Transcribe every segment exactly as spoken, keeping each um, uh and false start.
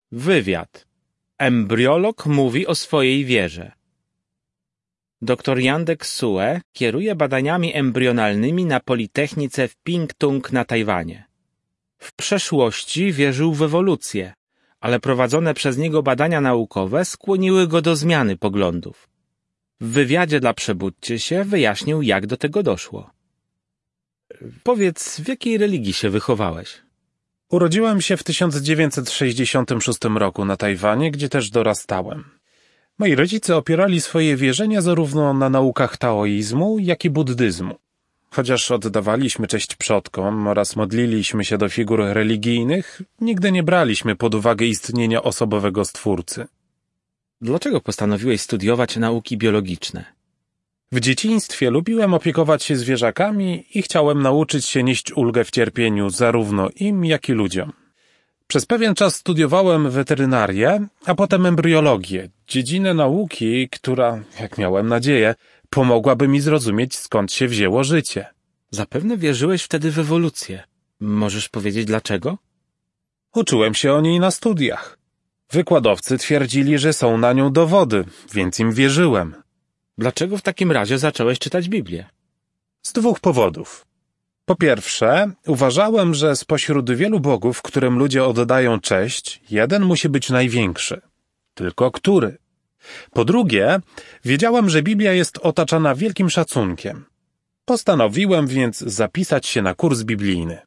Wywiad. Embriolog mówi o swojej wierze. Doktor Yandek Sue kieruje badaniami embrionalnymi na Politechnice w Pingtung na Tajwanie. W przeszłości wierzył w ewolucję, ale prowadzone przez niego badania naukowe skłoniły go do zmiany poglądów. W wywiadzie dla Przebudźcie się wyjaśnił, jak do tego doszło. Powiedz, w jakiej religii się wychowałeś? Urodziłem się w tysiąc dziewięćset sześćdziesiątym szóstym roku na Tajwanie, gdzie też dorastałem. Moi rodzice opierali swoje wierzenia zarówno na naukach taoizmu, jak i buddyzmu. Chociaż oddawaliśmy cześć przodkom oraz modliliśmy się do figur religijnych, nigdy nie braliśmy pod uwagę istnienia osobowego Stwórcy. Dlaczego postanowiłeś studiować nauki biologiczne? W dzieciństwie lubiłem opiekować się zwierzakami i chciałem nauczyć się nieść ulgę w cierpieniu zarówno im, jak i ludziom. Przez pewien czas studiowałem weterynarię, a potem embriologię, dziedzinę nauki, która, jak miałem nadzieję, pomogłaby mi zrozumieć, skąd się wzięło życie. Zapewne wierzyłeś wtedy w ewolucję. Możesz powiedzieć dlaczego? Uczyłem się o niej na studiach. Wykładowcy twierdzili, że są na nią dowody, więc im wierzyłem. Dlaczego w takim razie zacząłeś czytać Biblię? Z dwóch powodów. Po pierwsze, uważałem, że spośród wielu bogów, którym ludzie oddają cześć, jeden musi być największy. Tylko który? Po drugie, wiedziałem, że Biblia jest otaczana wielkim szacunkiem. Postanowiłem więc zapisać się na kurs biblijny.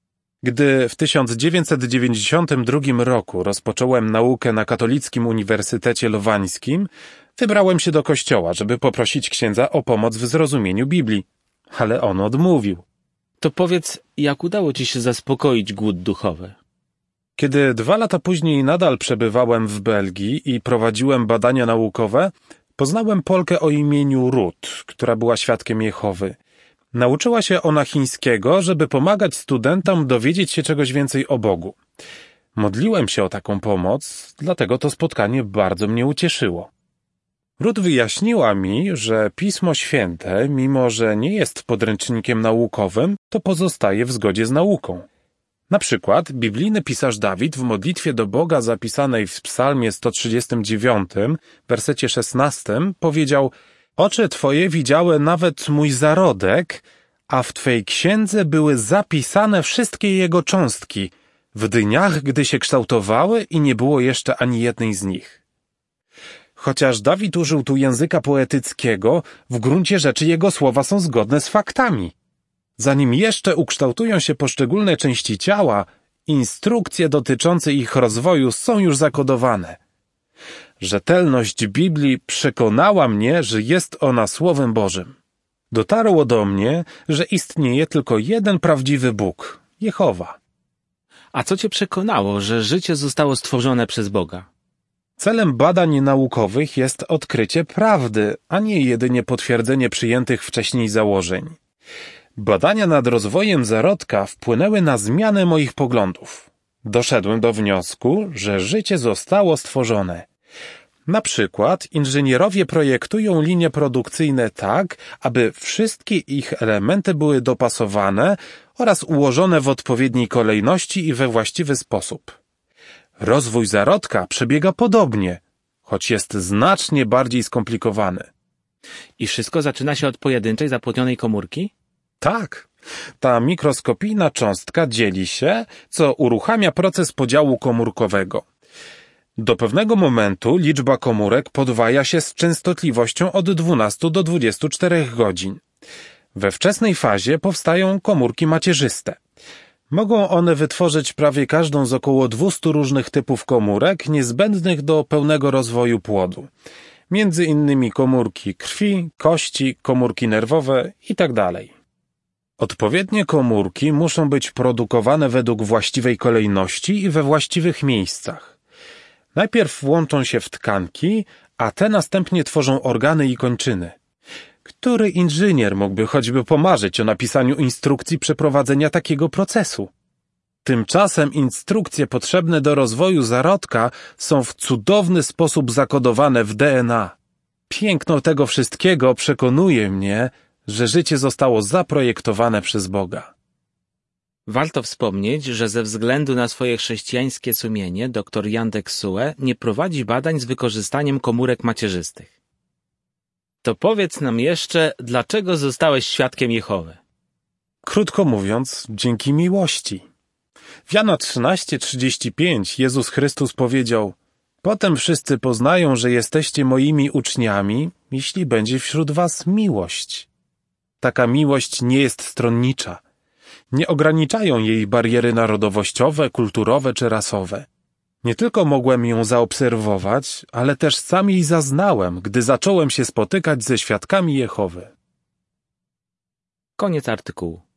Gdy w tysiąc dziewięćset dziewięćdziesiątym drugim roku rozpocząłem naukę na Katolickim Uniwersytecie Lowańskim, wybrałem się do kościoła, żeby poprosić księdza o pomoc w zrozumieniu Biblii, ale on odmówił. To powiedz, jak udało ci się zaspokoić głód duchowy? Kiedy dwa lata później nadal przebywałem w Belgii i prowadziłem badania naukowe, poznałem Polkę o imieniu Ruth, która była świadkiem Jehowy. Nauczyła się ona chińskiego, żeby pomagać studentom dowiedzieć się czegoś więcej o Bogu. Modliłem się o taką pomoc, dlatego to spotkanie bardzo mnie ucieszyło. Ruth wyjaśniła mi, że Pismo Święte, mimo że nie jest podręcznikiem naukowym, to pozostaje w zgodzie z nauką. Na przykład biblijny pisarz Dawid w modlitwie do Boga zapisanej w Psalmie sto trzydziestym dziewiątym, wersecie szesnastym, powiedział: Oczy Twoje widziały nawet mój zarodek, a w Twej księdze były zapisane wszystkie jego cząstki, w dniach, gdy się kształtowały i nie było jeszcze ani jednej z nich. Chociaż Dawid użył tu języka poetyckiego, w gruncie rzeczy jego słowa są zgodne z faktami. Zanim jeszcze ukształtują się poszczególne części ciała, instrukcje dotyczące ich rozwoju są już zakodowane. Rzetelność Biblii przekonała mnie, że jest ona Słowem Bożym. Dotarło do mnie, że istnieje tylko jeden prawdziwy Bóg, Jehowa. A co cię przekonało, że życie zostało stworzone przez Boga? Celem badań naukowych jest odkrycie prawdy, a nie jedynie potwierdzenie przyjętych wcześniej założeń. Badania nad rozwojem zarodka wpłynęły na zmianę moich poglądów. Doszedłem do wniosku, że życie zostało stworzone. Na przykład inżynierowie projektują linie produkcyjne tak, aby wszystkie ich elementy były dopasowane oraz ułożone w odpowiedniej kolejności i we właściwy sposób. Rozwój zarodka przebiega podobnie, choć jest znacznie bardziej skomplikowany. I wszystko zaczyna się od pojedynczej zapłodnionej komórki? Tak. Ta mikroskopijna cząstka dzieli się, co uruchamia proces podziału komórkowego. Do pewnego momentu liczba komórek podwaja się z częstotliwością od dwunastu do dwudziestu czterech godzin. We wczesnej fazie powstają komórki macierzyste. Mogą one wytworzyć prawie każdą z około dwustu różnych typów komórek niezbędnych do pełnego rozwoju płodu. Między innymi komórki krwi, kości, komórki nerwowe itd. Odpowiednie komórki muszą być produkowane według właściwej kolejności i we właściwych miejscach. Najpierw łączą się w tkanki, a te następnie tworzą organy i kończyny. Który inżynier mógłby choćby pomarzyć o napisaniu instrukcji przeprowadzenia takiego procesu? Tymczasem instrukcje potrzebne do rozwoju zarodka są w cudowny sposób zakodowane w D N A. Piękno tego wszystkiego przekonuje mnie, że życie zostało zaprojektowane przez Boga. Warto wspomnieć, że ze względu na swoje chrześcijańskie sumienie dr Jandek Sue nie prowadzi badań z wykorzystaniem komórek macierzystych. To powiedz nam jeszcze, dlaczego zostałeś świadkiem Jehowy? Krótko mówiąc, dzięki miłości. W Jana trzynaście trzydzieści pięć Jezus Chrystus powiedział: Potem wszyscy poznają, że jesteście moimi uczniami, jeśli będzie wśród was miłość. Taka miłość nie jest stronnicza. Nie ograniczają jej bariery narodowościowe, kulturowe czy rasowe. Nie tylko mogłem ją zaobserwować, ale też sam jej zaznałem, gdy zacząłem się spotykać ze świadkami Jehowy. Koniec artykułu.